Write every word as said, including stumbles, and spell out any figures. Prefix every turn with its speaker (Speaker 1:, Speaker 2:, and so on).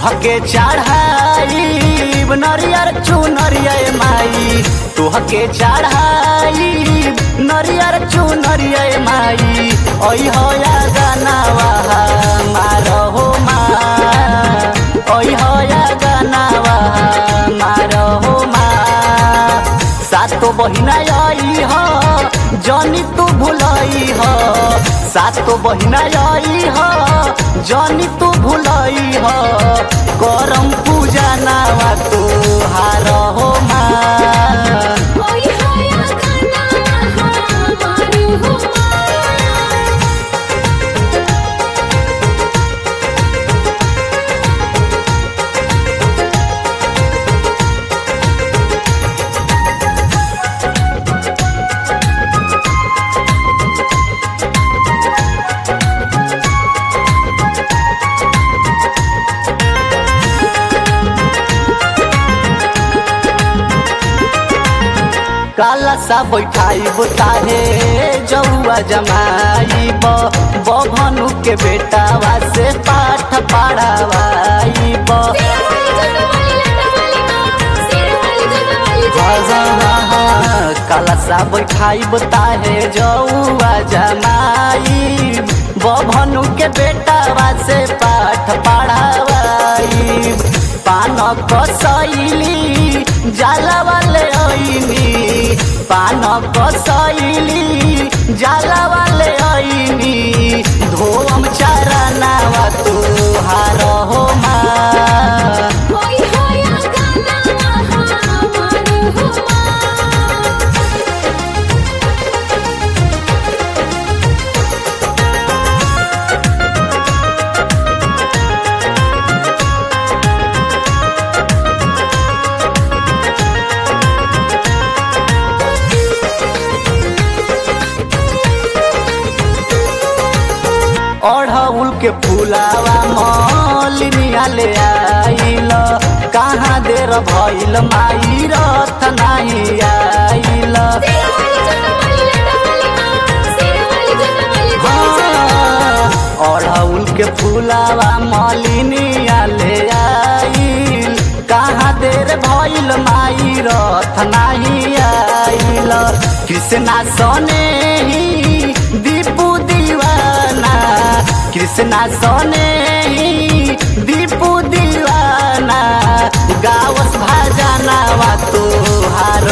Speaker 1: तुहके चढ़ाई नरियर चुनरिया माई तुहके चढ़ाई नरियर चुनरिया माई ओई होया गनावा मारो माँ ओई होया गनावा मारो माँ सातो बहिना आई हो जनी तू भुलई हो सातो बहिना आई हो जनी तू भुलई हो करम पूजा नावा तू हार हो माँ काला सा बैठाइब ताहे जौआ जमाइब बभनु के बेटावा से पाठ पढ़ावाइब काला सा बैठाइब ताहे जौआ जमाइब बभनु के बेटावा से पाठ पढ़ावाइब पान कसैली जाला वाले आईनी पान कसैली जाला वाले आईनी धोम चरनावा तू हार हो माँ अढ़उल के फूलावा मलिनिया ले आइल कहाँ देर भइल माई रथ नाही आइल अढ़उल के फूलावा मलिनिया ले आइल कहाँ देर भइल माई रथ नाही आइल कृष्णा सने ही दीपू दीवाना कृष्णा सने ही दीपू दीवाना गावस भाजनावा तू हार